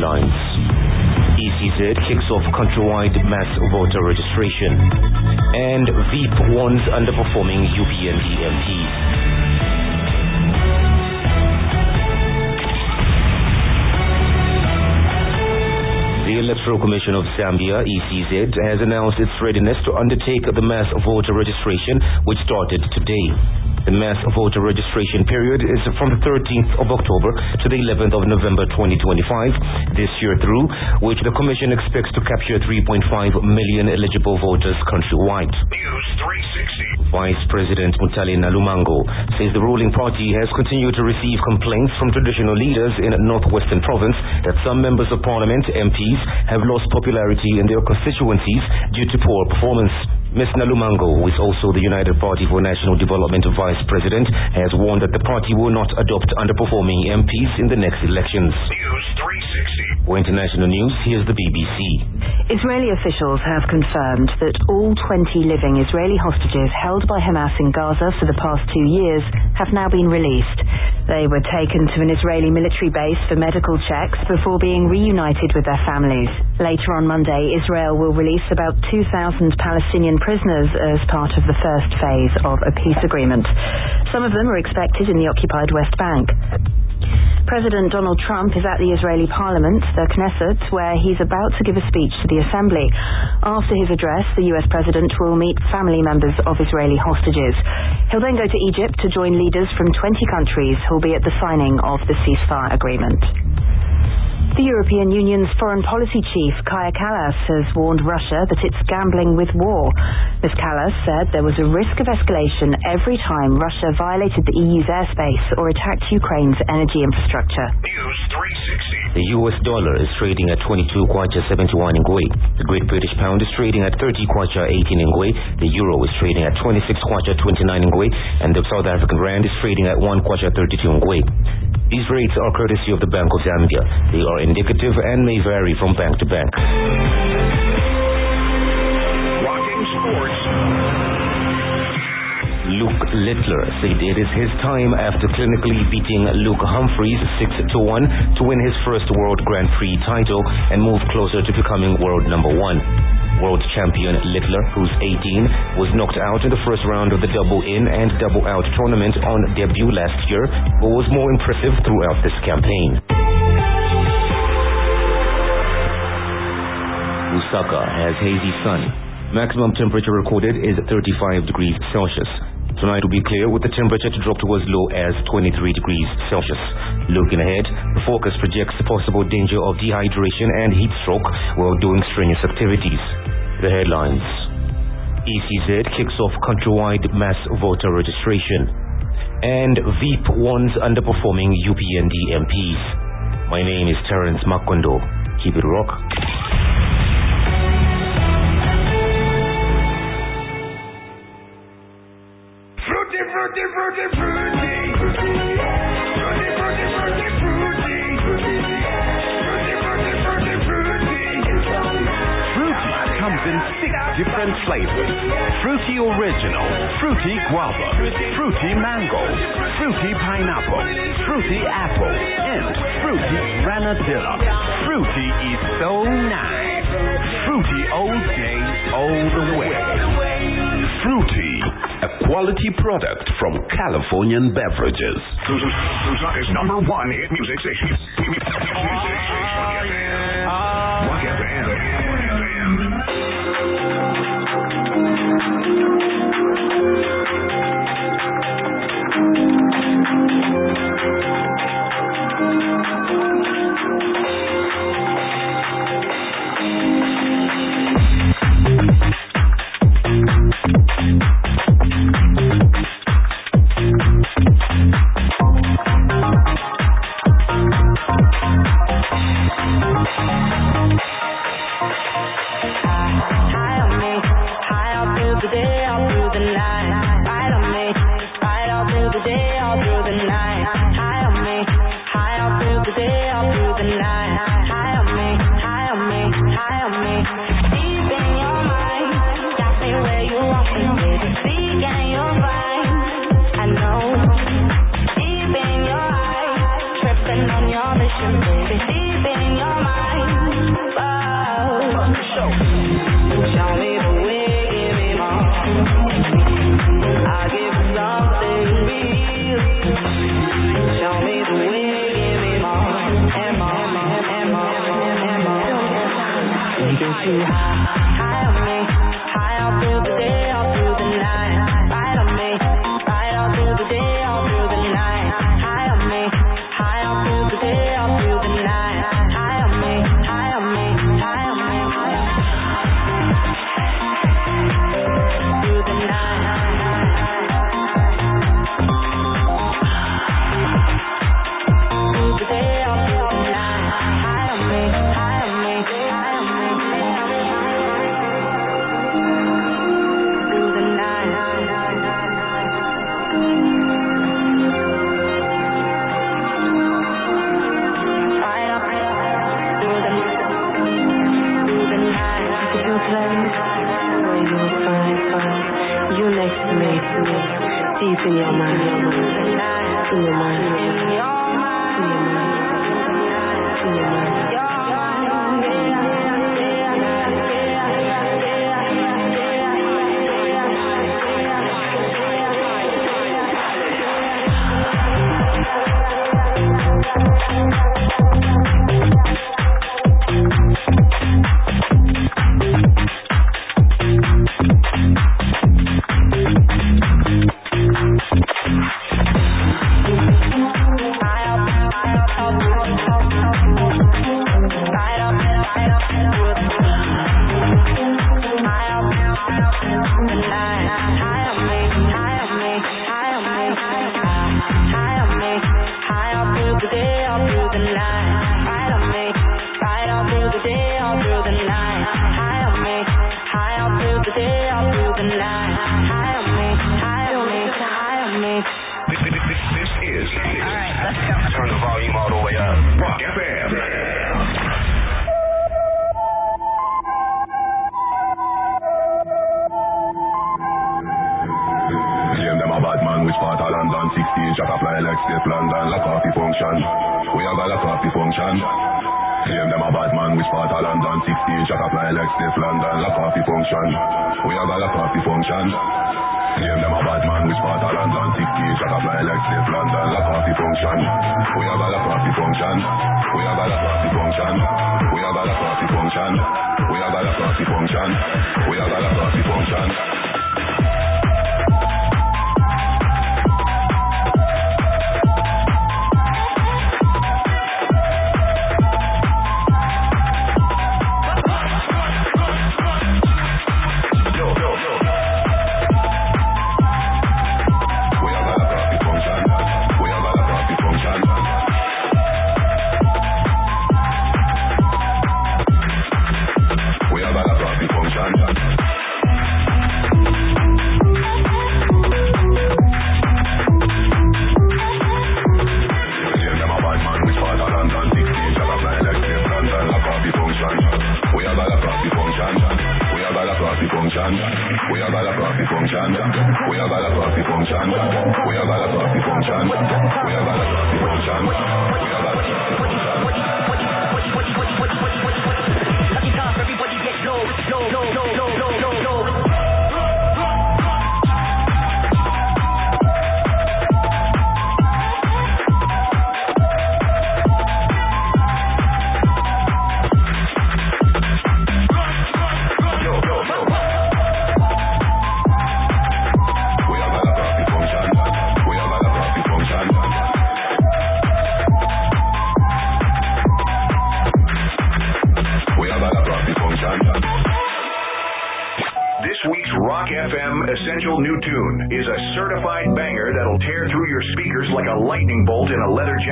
headlines. ECZ kicks off countrywide mass voter registration. And Veep warns underperforming UPND MPs. The Electoral Commission of Zambia, ECZ, has announced its readiness to undertake the mass voter registration, which started today. The mass voter registration period is from the 13th of October to the 11th of November 2025, this year through, which the Commission expects to capture 3.5 million eligible voters countrywide. News 360. Vice President Mutale Nalumango says the ruling party has continued to receive complaints from traditional leaders in Northwestern Province that some members of Parliament, MPs, have lost popularity in their constituencies due to poor performance. Ms. Nalumango, who is also the United Party for National Development Vice President, has warned that the party will not adopt underperforming MPs in the next elections. News 360. For international news, here's the BBC. Israeli officials have confirmed that all 20 living Israeli hostages held by Hamas in Gaza for the past 2 years have now been released. They were taken to an Israeli military base for medical checks before being reunited with their families. Later on Monday, Israel will release about 2,000 Palestinian prisoners as part of the first phase of a peace agreement. Some of them are expected in the occupied West Bank. President Donald Trump is at the Israeli parliament, the Knesset, where he's about to give a speech to the assembly. After his address, the US president will meet family members of Israeli hostages. He'll then go to Egypt to join leaders from 20 countries who'll be at the signing of the ceasefire agreement. The European Union's foreign policy chief, Kaja Kallas, has warned Russia that it's gambling with war. Ms. Kallas said there was a risk of escalation every time Russia violated the EU's airspace or attacked Ukraine's energy infrastructure. News 360. The US dollar is trading at 22 kwacha 71 ngwe. The Great British Pound is trading at 30 kwacha 18 ngwe. The Euro is trading at 26 kwacha 29 ngwe. And the South African Rand is trading at 1 kwacha 32 ngwe. These rates are courtesy of the Bank of Zambia. They are indicative and may vary from bank to bank. Rocking sports. Luke Littler said it is his time after clinically beating Luke Humphries 6-1 to win his first World Grand Prix title and move closer to becoming world number 1. World champion Littler, who's 18, was knocked out in the first round of the double-in and double-out tournament on debut last year, but was more impressive throughout this campaign. Lusaka has hazy sun. Maximum temperature recorded is 35 degrees Celsius. Tonight will be clear with the temperature to drop to as low as 23 degrees Celsius. Looking ahead, the forecast projects the possible danger of dehydration and heat stroke while doing strenuous activities. The headlines. ECZ kicks off countrywide mass voter registration. And Veep warns underperforming UPND MPs. My name is Terence Makondo. Keep it rock. Different flavors. Fruity Original, Fruity Guava, Fruity Mango, Fruity Pineapple, Fruity Apple, and Fruity Granadilla. Fruity is so nice. Fruity all day, all the way. Fruity, a quality product from Californian Beverages. Lusaka's number 1 hit music station. Rock FM. On your mission, baby, deep in your mind. too high. High on me, high all through the day, all through the night. Ride on me, ride all through the day, all through the night. High on me, high all through the day, all through the night. High on me, high on me, high on me. Through the night. Through the day, all through the night. High on me, high on me, high on me. Through the night. Right up through the night. Through the night. You feel cleansed? Oh, you're fine, fine. You next to me, deep in your mind, in your mind, in your mind, in your mind. Essential New Tune is a certified banger that'll tear through your speakers like a lightning bolt in a leather jacket.